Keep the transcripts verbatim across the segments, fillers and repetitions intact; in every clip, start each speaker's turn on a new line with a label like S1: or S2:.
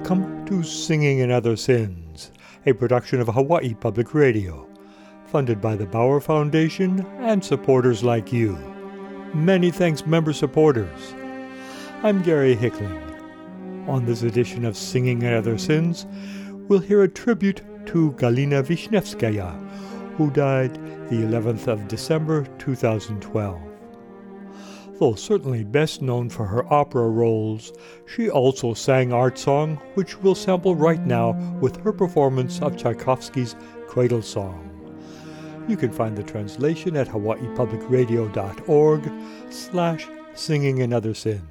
S1: Welcome to Singing in Other Sins, a production of Hawaii Public Radio, funded by the Bauer Foundation and supporters like you. Many thanks, member supporters. I'm Gary Hickling. On this edition of Singing in Other Sins, we'll hear a tribute to Galina Vishnevskaya, who died the eleventh of December two thousand twelve. Though certainly best known for her opera roles, she also sang art song, which we'll sample right now with her performance of Tchaikovsky's Cradle Song. You can find the translation at hawaiipublicradio.org slash singing in other sins.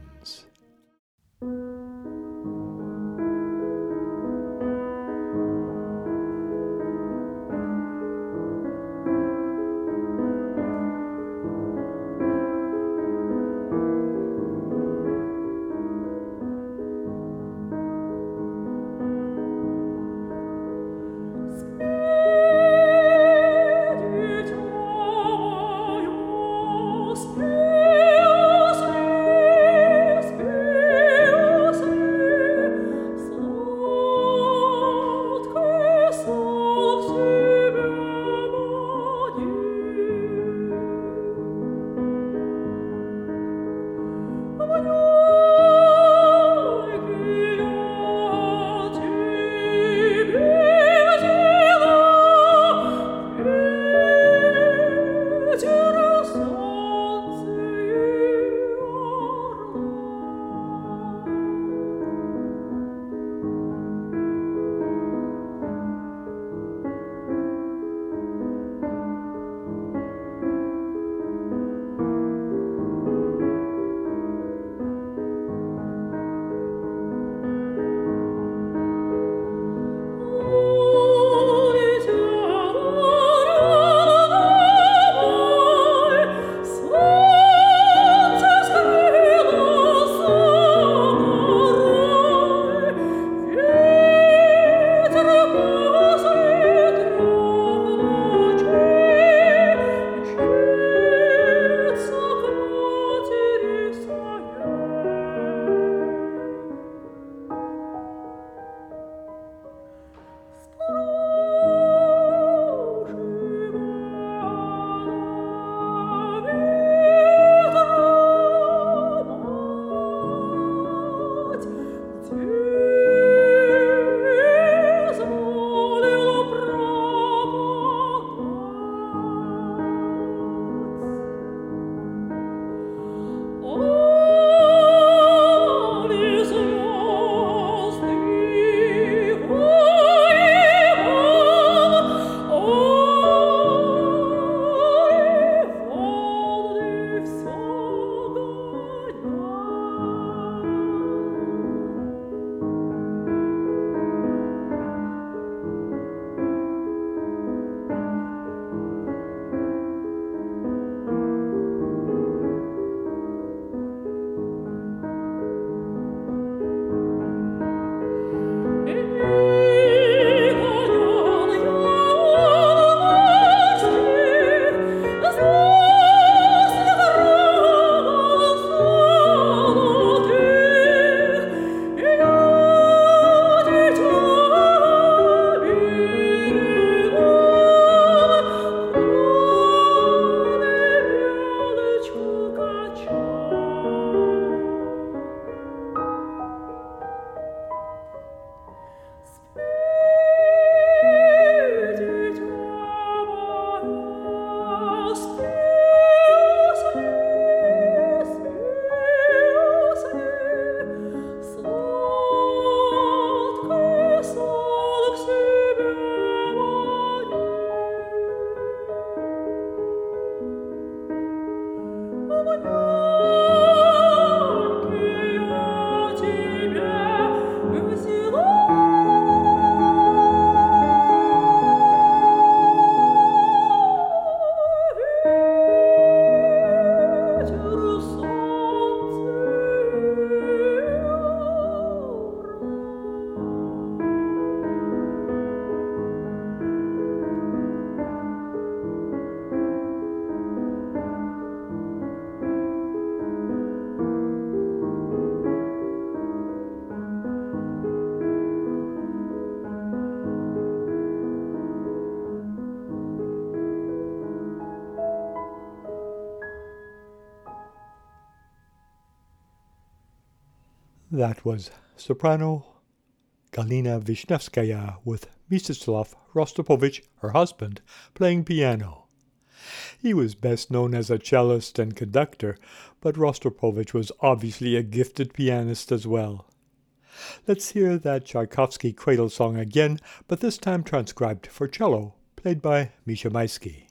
S1: That was soprano Galina Vishnevskaya with Mstislav Rostropovich, her husband, playing piano. He was best known as a cellist and conductor, but Rostropovich was obviously a gifted pianist as well. Let's hear that Tchaikovsky cradle song again, but this time transcribed for cello, played by Misha Maisky.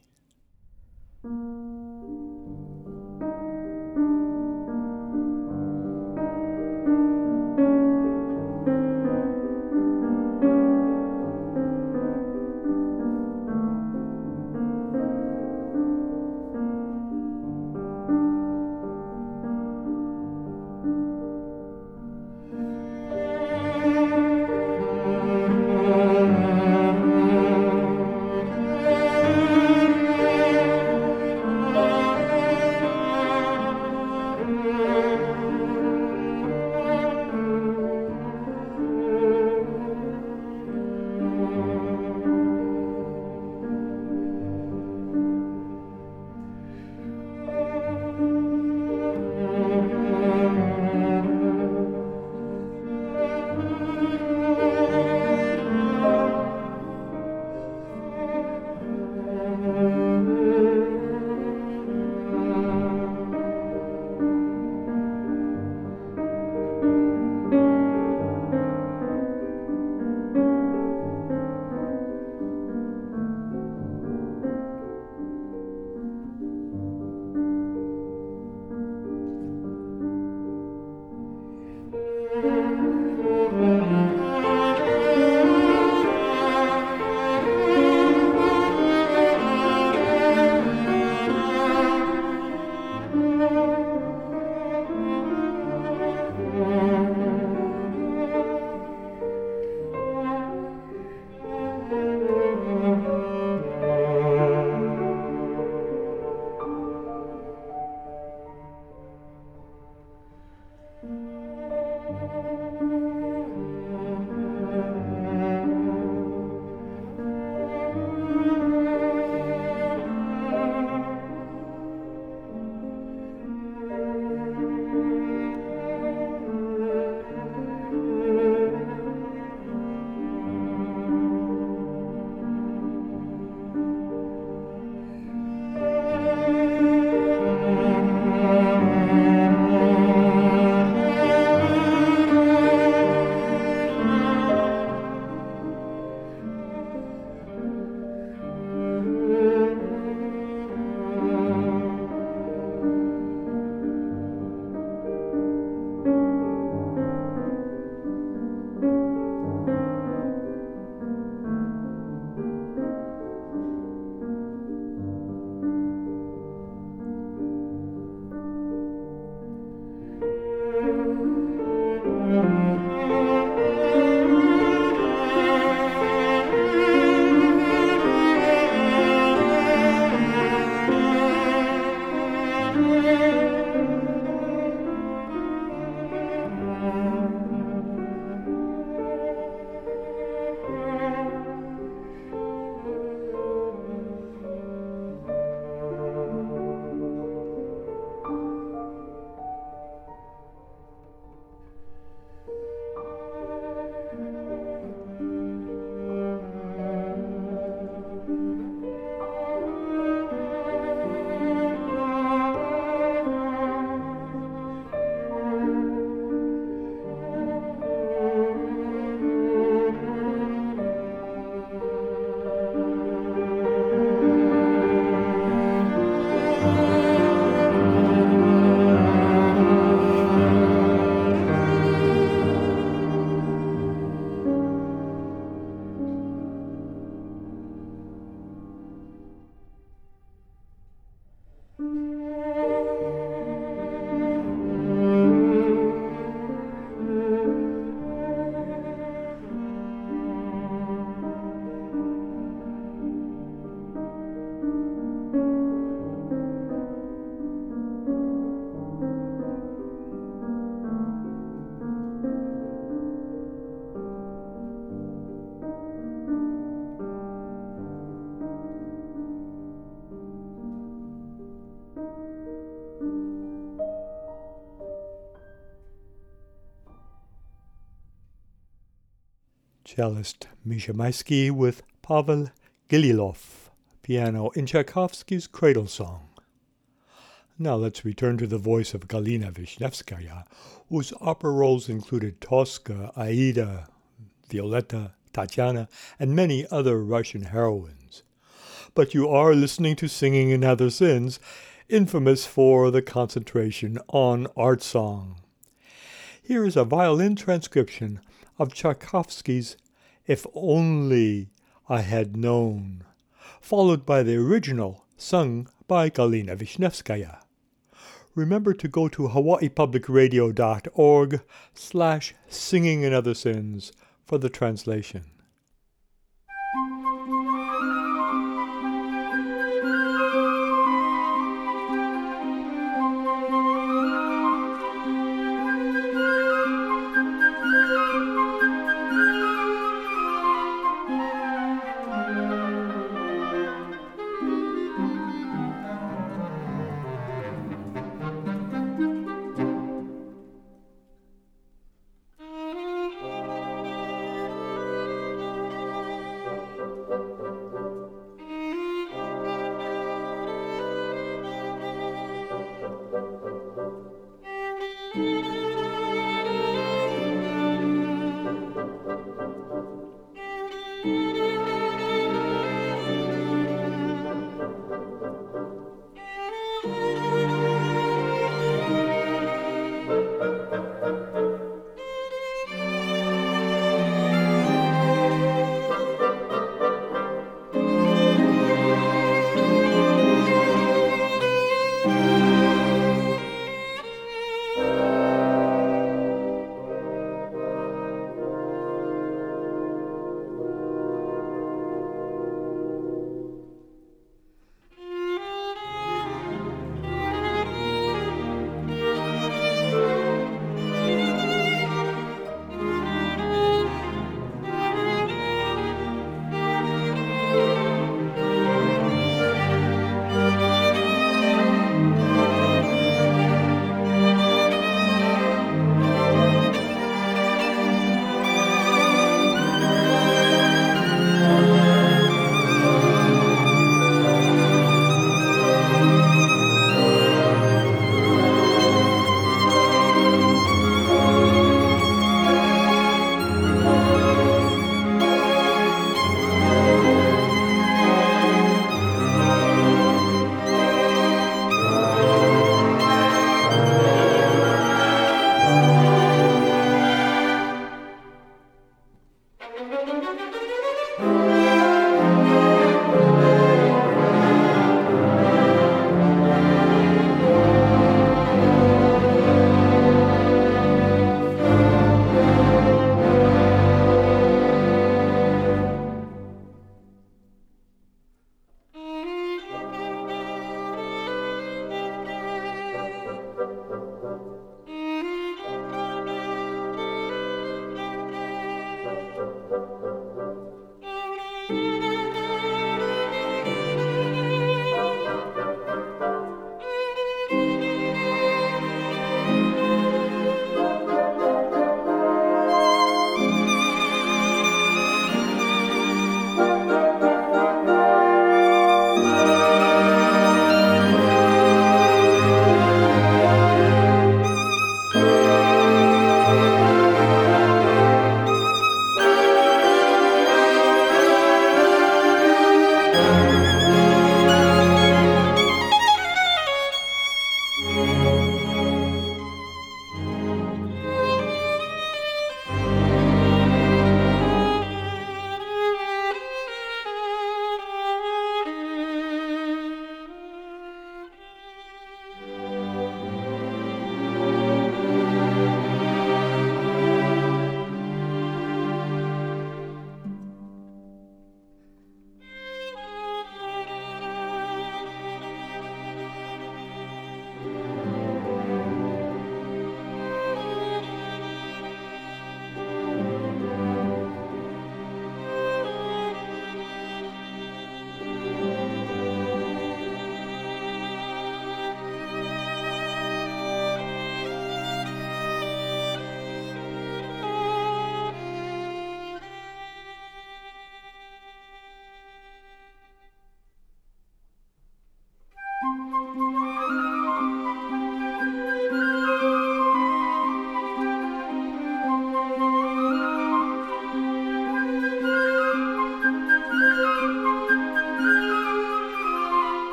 S1: Cellist Misha Maisky with Pavel Gililov, piano in Tchaikovsky's Cradle Song. Now let's return to the voice of Galina Vishnevskaya, whose opera roles included Tosca, Aida, Violetta, Tatiana, and many other Russian heroines. But you are listening to Singing in Other Sins, infamous for the concentration on art song. Here is a violin transcription of Tchaikovsky's If Only I Had Known, followed by the original sung by Galina Vishnevskaya. Remember to go to hawaii public radio dot org slash singing in other sins for the translation.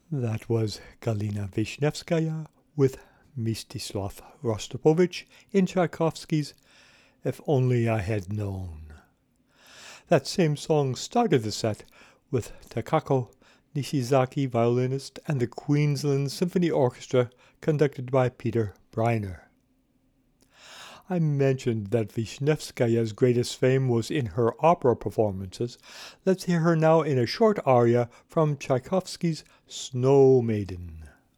S1: That was Galina Vishnevskaya with Mstislav Rostropovich in Tchaikovsky's If Only I Had Known. That same song started the set with Takako Nishizaki, violinist, and the Queensland Symphony Orchestra conducted by Peter Breiner. I mentioned that Vishnevskaya's greatest fame was in her opera performances. Let's hear her now in a short aria from Tchaikovsky's Snow Maiden.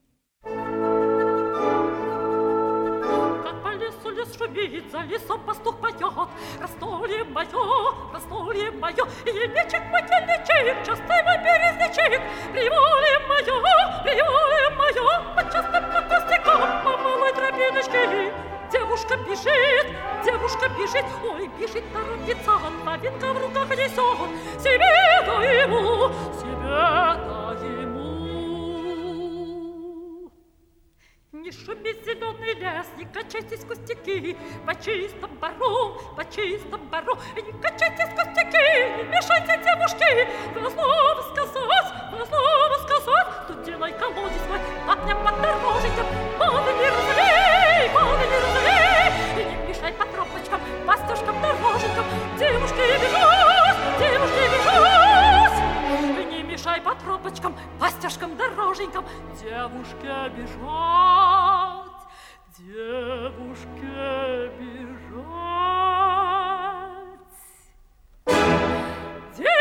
S2: Шумит, за лесом пастух поет, раздолье мое, раздолье мое, и мячик потельничек, частый мой березничек, приволе мое, приволе мое, по частым кустикам, по малой тропиночке. Девушка бежит, девушка бежит, ой, бежит, торопится, новинка в руках несет, себе да ему, себе да ему. Не шуми, зеленый лес, не качайтесь кустики, по чистому бару, по чистому бару, не качайтесь кустики, не мешайте девушки, на слово сказать, на слово сказать, тут делай колодец свой, папня под дорожником, воды не разлей, воды не разлей, и не мешай по тропочкам, пастушкам, дорожникам, девушки бежать, девушки бежать, и не мешай по тропочкам, пастушкам, дорожникам, девушки бежать. Девушке бежать, девушке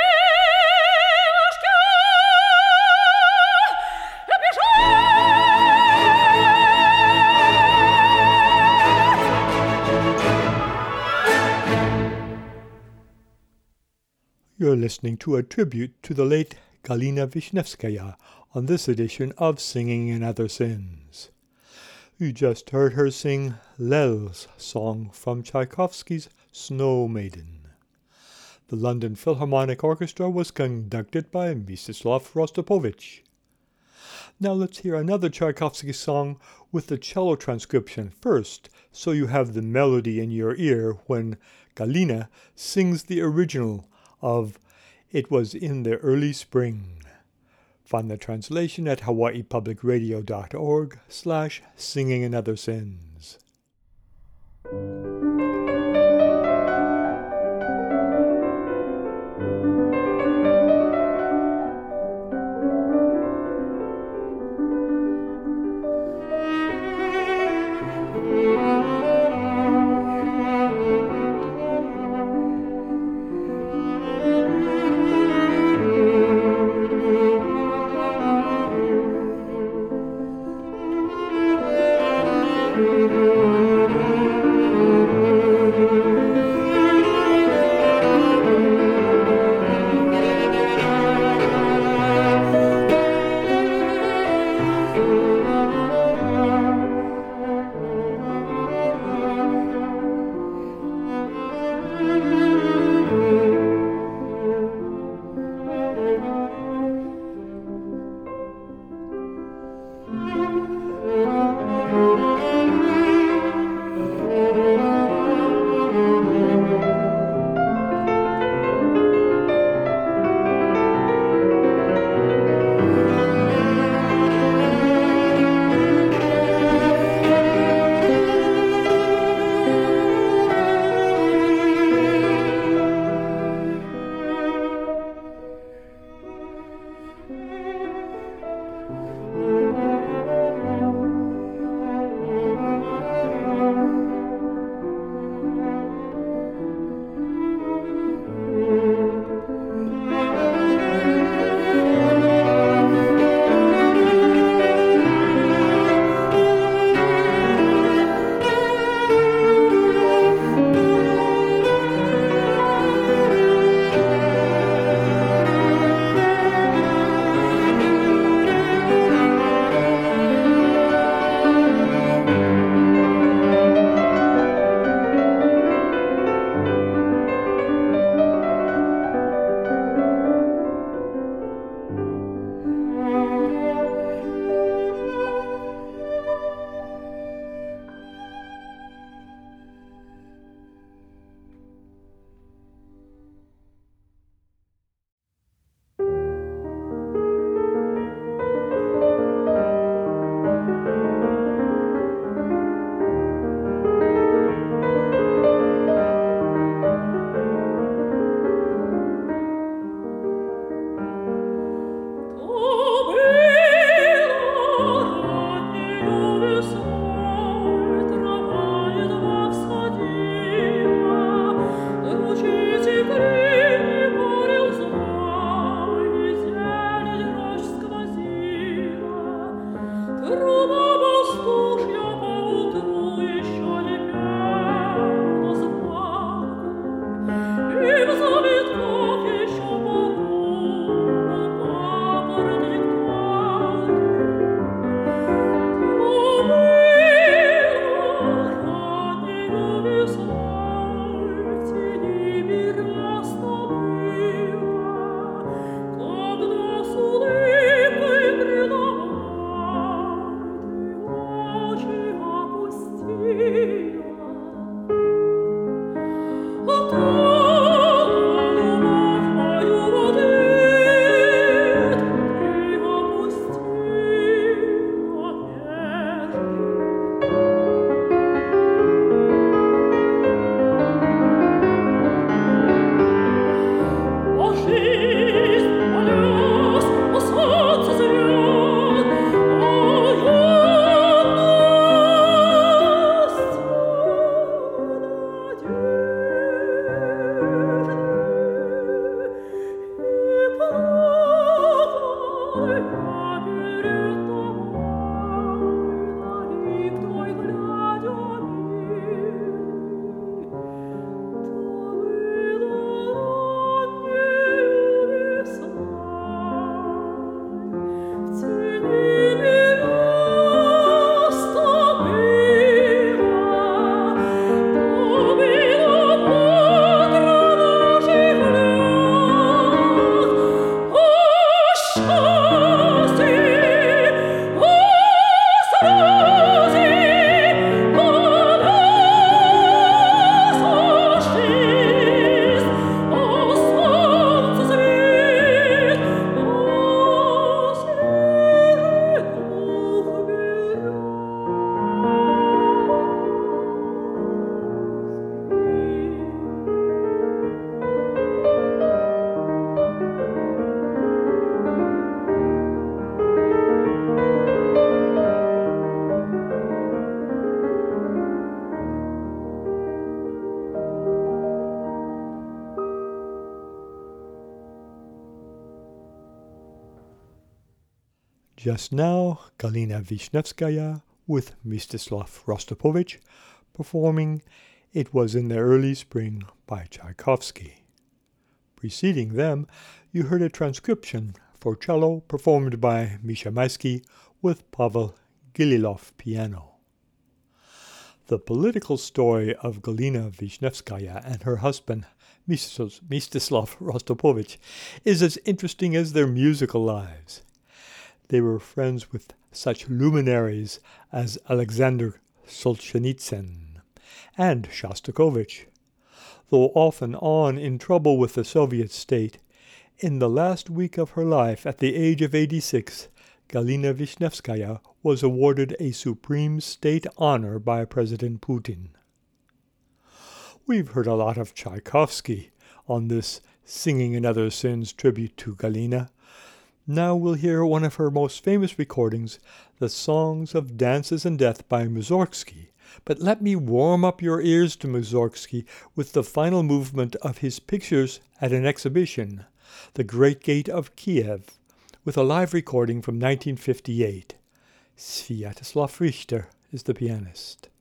S1: bежать. You're listening to a tribute to the late Galina Vishnevskaya on this edition of Singing in Other Sins. You just heard her sing Lel's song from Tchaikovsky's Snow Maiden. The London Philharmonic Orchestra was conducted by Mstislav Rostropovich. Now let's hear another Tchaikovsky song with the cello transcription first, so you have the melody in your ear when Galina sings the original of It Was in the Early Spring. Find the translation at hawaiipublicradio.org slash singing in other sins.
S2: Thank you.
S1: Just now, Galina Vishnevskaya with Mstislav Rostropovich performing It Was in the Early Spring by Tchaikovsky. Preceding them, you heard a transcription for cello performed by Misha Maisky with Pavel Gililov piano. The political story of Galina Vishnevskaya and her husband Mstislav Rostropovich is as interesting as their musical lives. They were friends with such luminaries as Alexander Solzhenitsyn and Shostakovich. Though off and on in trouble with the Soviet state, in the last week of her life, at the age of eighty-six, Galina Vishnevskaya was awarded a supreme state honor by President Putin. We've heard a lot of Tchaikovsky on this Singing in Other Sins tribute to Galina. Now we'll hear one of her most famous recordings, the Songs of Dances and Death by Mussorgsky. But let me warm up your ears to Mussorgsky with the final movement of his pictures at an exhibition, The Great Gate of Kiev, with a live recording from nineteen fifty-eight. Sviatoslav Richter is the pianist.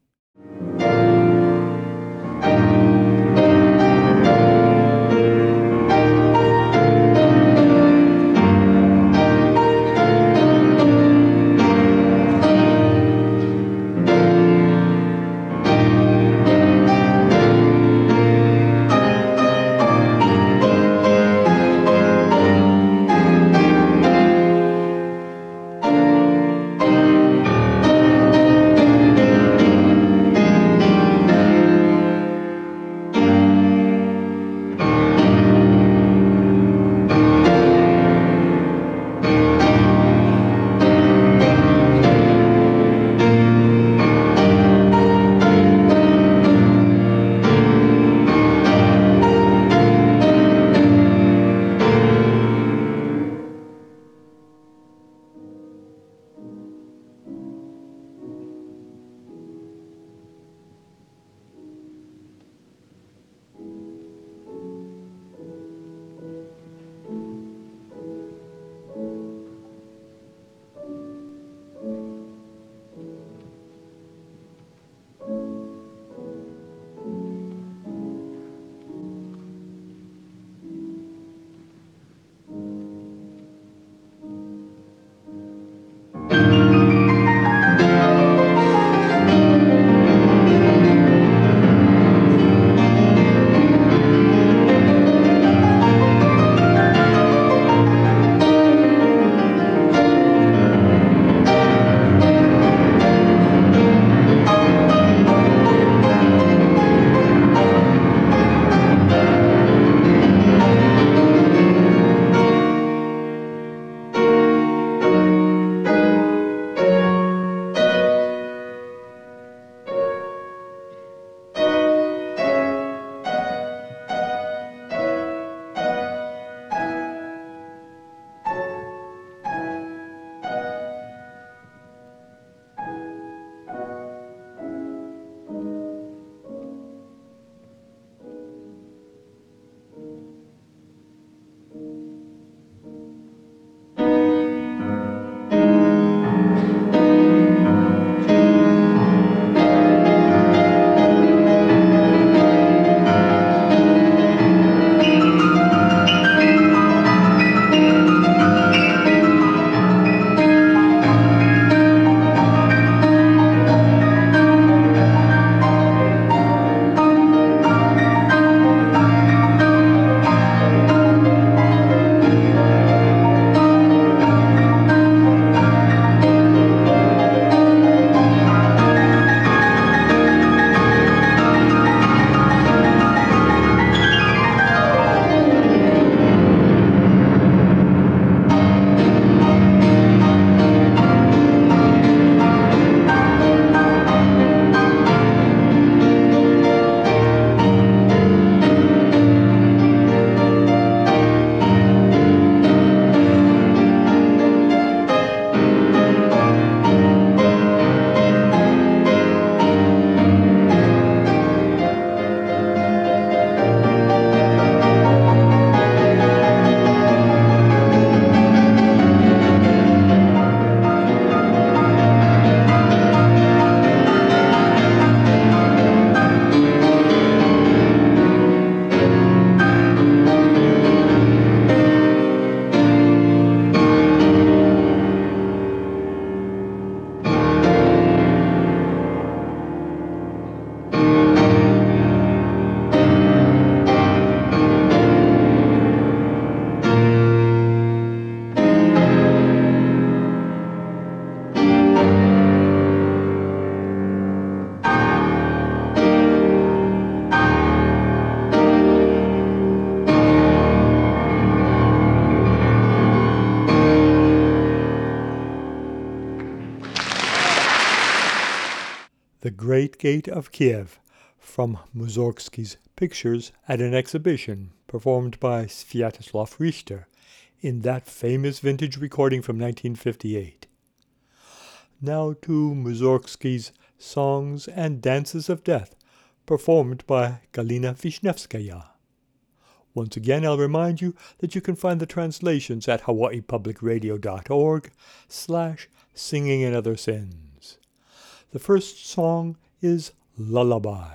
S1: Great Gate of Kiev from Mussorgsky's pictures at an exhibition performed by Sviatoslav Richter in that famous vintage recording from nineteen fifty-eight. Now to Mussorgsky's Songs and Dances of Death, performed by Galina Vishnevskaya. Once again, I'll remind you that you can find the translations at hawaii public radio dot org slash singing and other sins. The first song is Lullaby.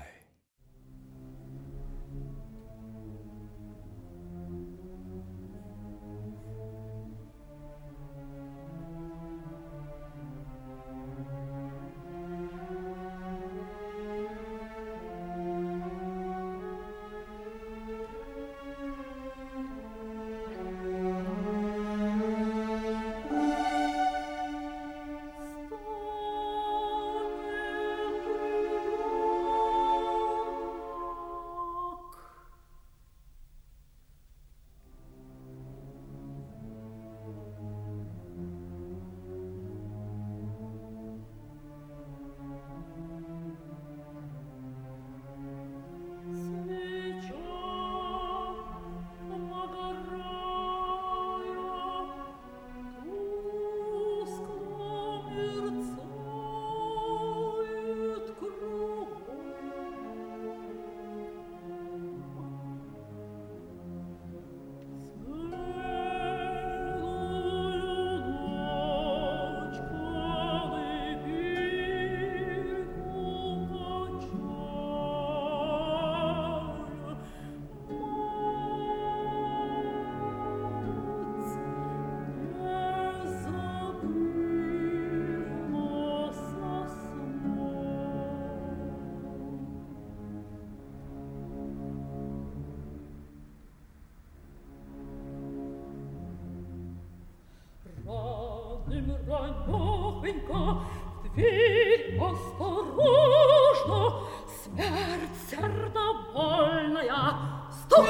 S2: Ранёхонько в дверь осторожно, смерть сердобольная. Стук!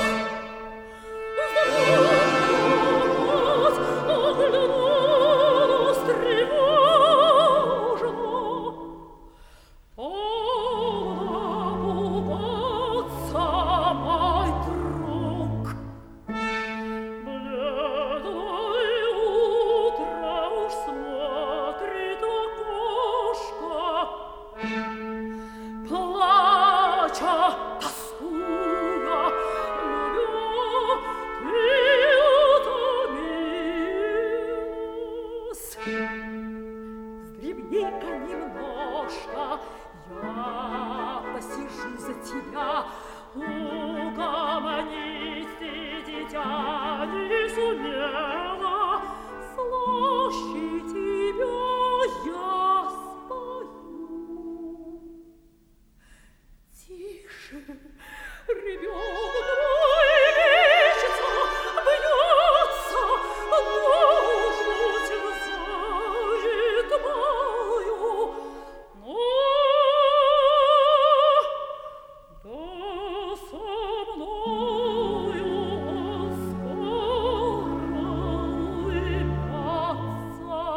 S2: Оглянулась, оглянулась тревожно. Напугаться, мой друг. Бледное утро уж смотрит в окошко, плача, тоскуя, любя, ты утомилась. Вздремни-ка немножко, я посижу за тебя. Угомонись ты, дитя, не сумела, слаще тебя я спою. Тише, ребенок мой мечется, бьется, душу терзает мою. Но да со мною он скоро улыбаться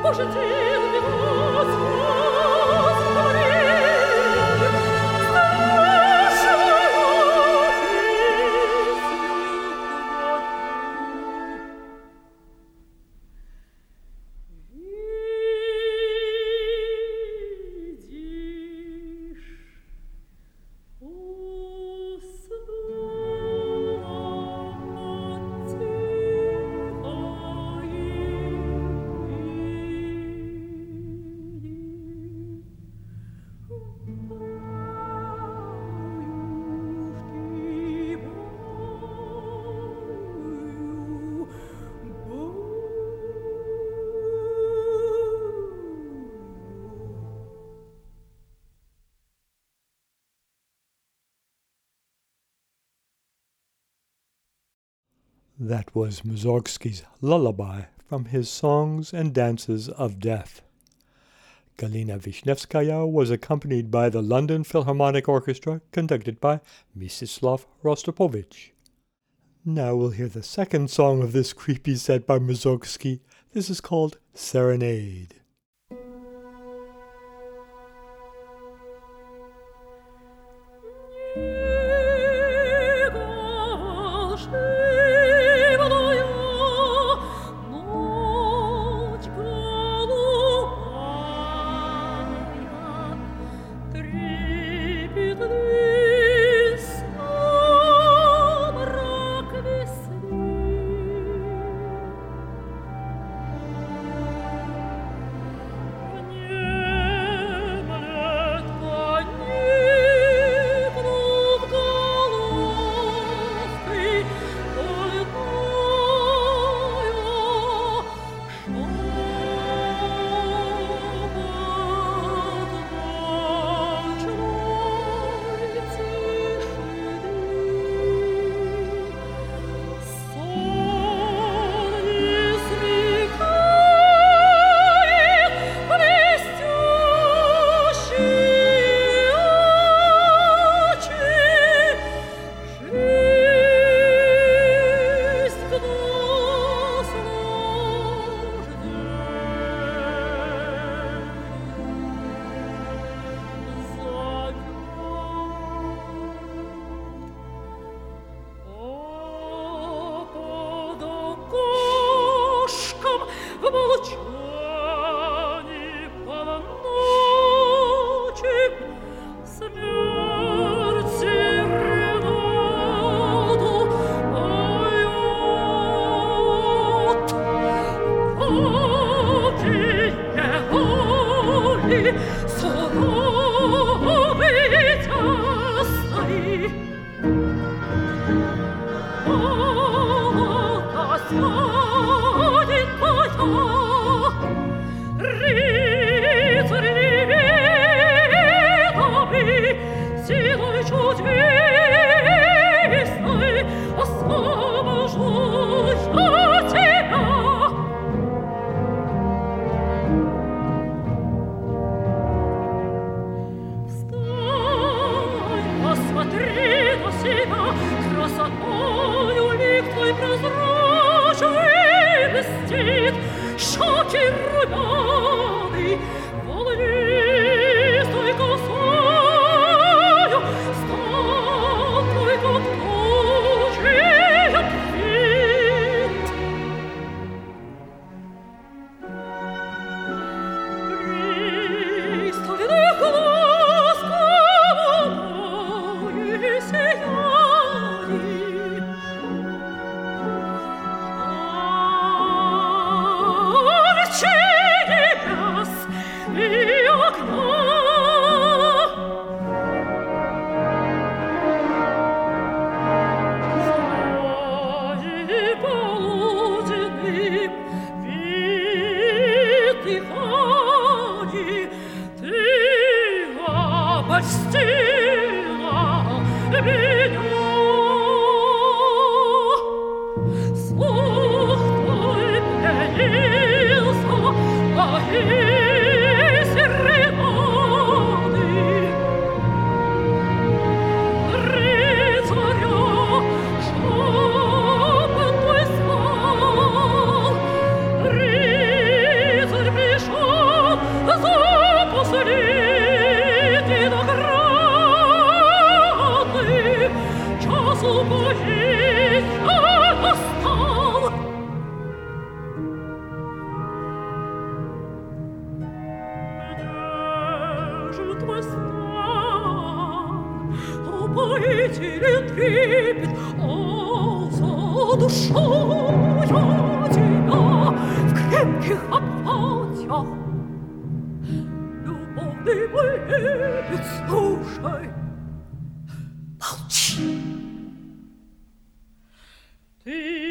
S1: That was Mussorgsky's Lullaby from his Songs and Dances of Death. Galina Vishnevskaya was accompanied by the London Philharmonic Orchestra, conducted by Mstislav Rostropovich. Now we'll hear the second song of this creepy set by Mussorgsky. This is called Serenade.
S2: Ritter душу я тебя в крепких объятиях. Любовный мой лебедь, слушай, молчи. Ты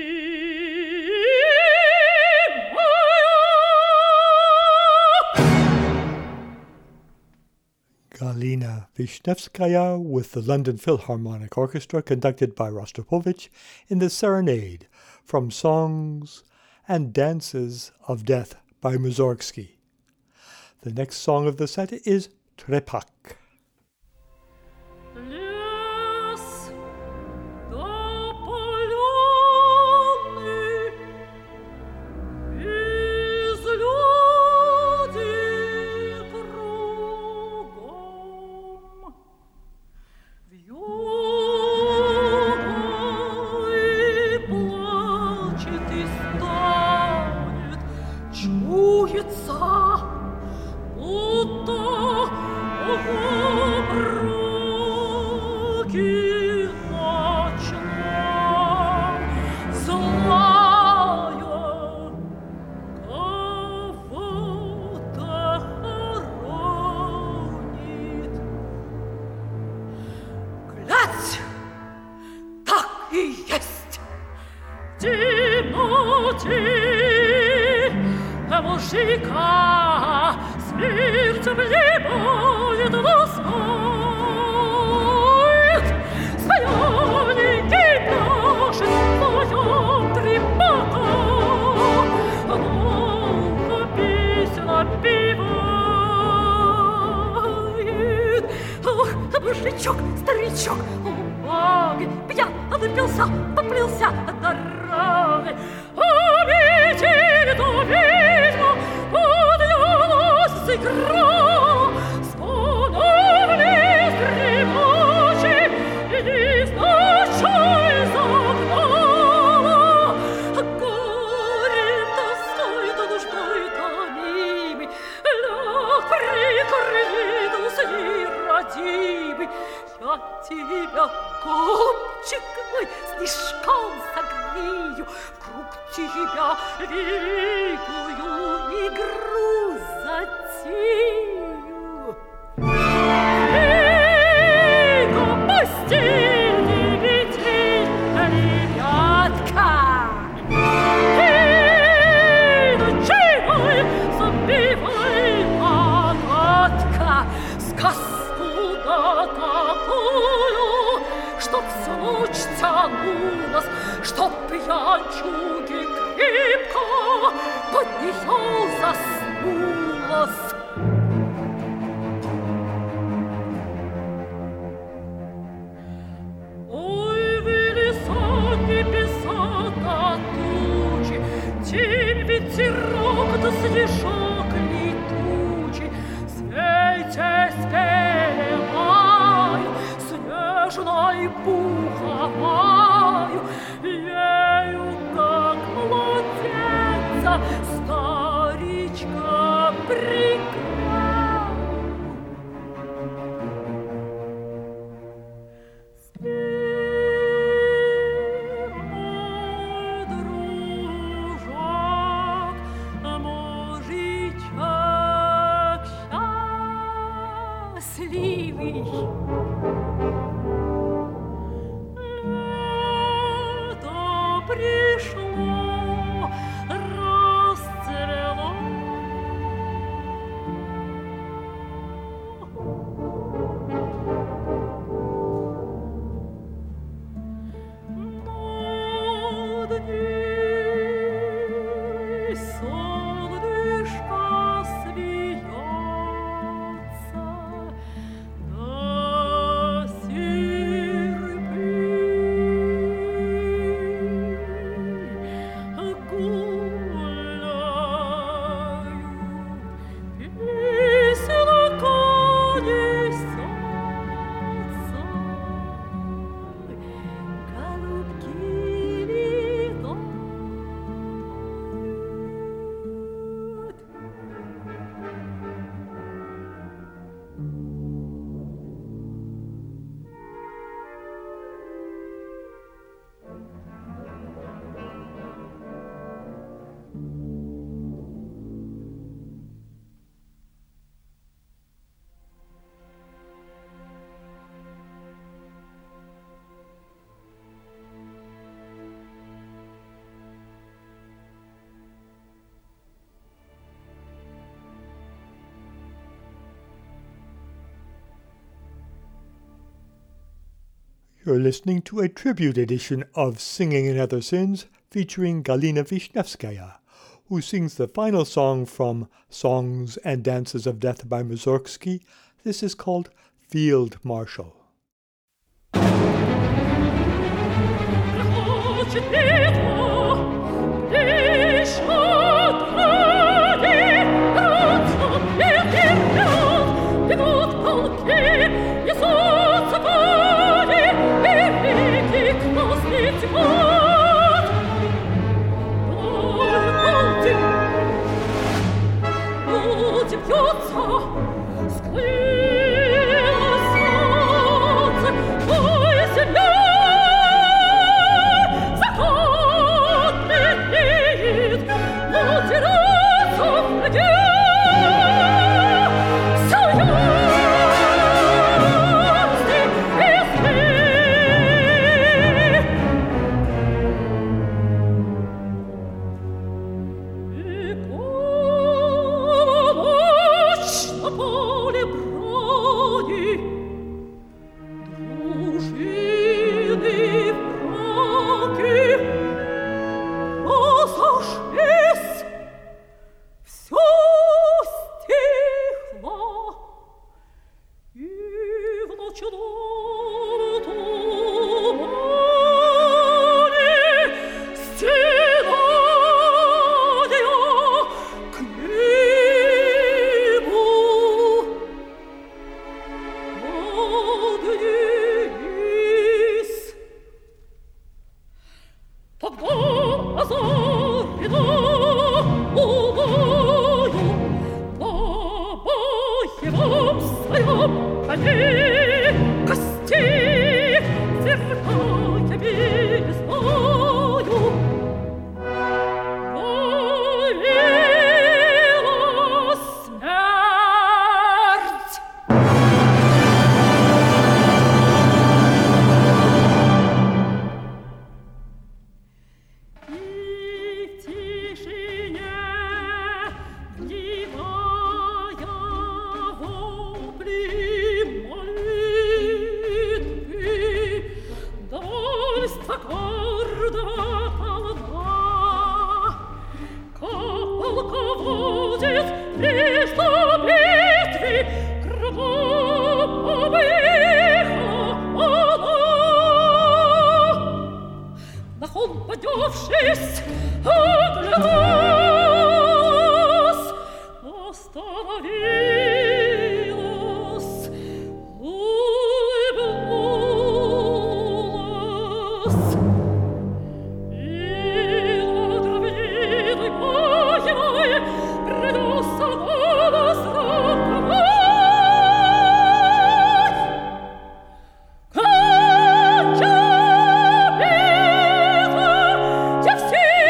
S1: Galina Vishnevskaya with the London Philharmonic Orchestra, conducted by Rostropovich in the Serenade from Songs and Dances of Death by Mussorgsky. The next song of the set is Trepak.
S2: Мужичок, старичок, убогий, пьян, выпился, поплелся от дороги. Увидели ту ведьму, поднялась игра, спонулись гремучий, и изночай загнала. Горем тоской да нуждой томимый, ляг прикрынулся и родимый. Я тебя, копчик мой, снежком согрею, вкруг тебя великую игру затею. Иго, постели веди, ребятка, и ночи мой забивай погодка, сказку да такую, чтоб всю ночь тянулась, чтоб пьянчуги крепко под нее заснулась. Ой, вылеза небеса до тучи, тень ветерок да снежок летучий, свете спеваю, снежной пуховаю, ею, как младенца, старичка прикрываю. Спи, мой дружок, мужичок счастливый. Пришло, расцвело. Над ней солнышко смеется, да серпи.
S1: You're listening to a tribute edition of Singing in Other Sins featuring Galina Vishnevskaya, who sings the final song from Songs and Dances of Death by Mussorgsky. This is called Field Marshal.
S2: Just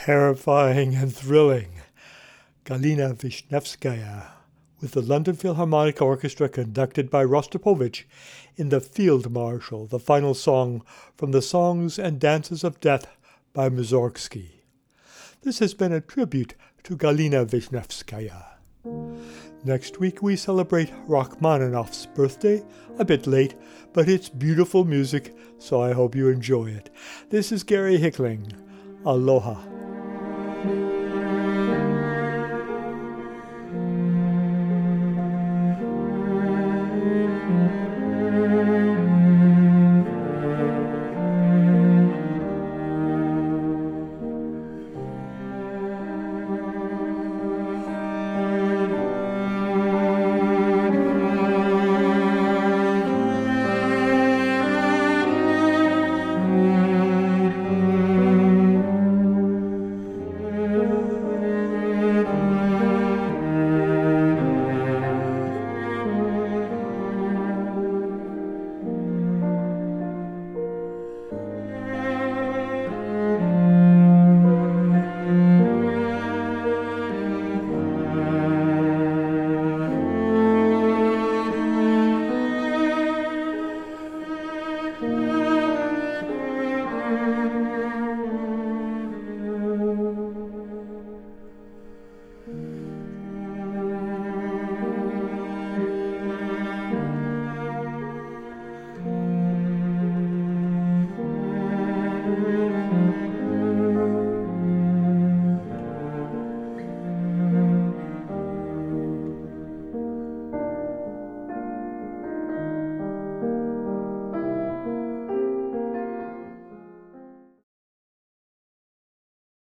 S1: terrifying and thrilling. Galina Vishnevskaya, with the London Philharmonic Orchestra conducted by Rostropovich in the Field Marshal, the final song from the Songs and Dances of Death by Mussorgsky. This has been a tribute to Galina Vishnevskaya. Next week we celebrate Rachmaninoff's birthday, a bit late, but it's beautiful music, so I hope you enjoy it. This is Gary Hickling. Aloha.